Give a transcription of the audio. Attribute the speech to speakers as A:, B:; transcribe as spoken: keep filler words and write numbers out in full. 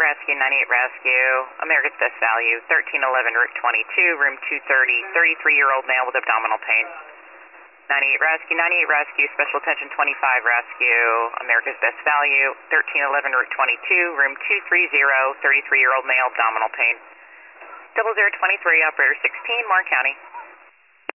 A: Rescue, ninety-eight Rescue, America's Best Value, thirteen eleven Route twenty-two, room two thirty, thirty-three-year-old male with abdominal pain. ninety-eight Rescue, ninety-eight Rescue, Special Attention twenty-five Rescue, America's Best Value, thirteen eleven Route twenty-two, room two thirty, thirty-three-year-old male, abdominal pain. double zero twenty-three, Operator sixteen, Warren County.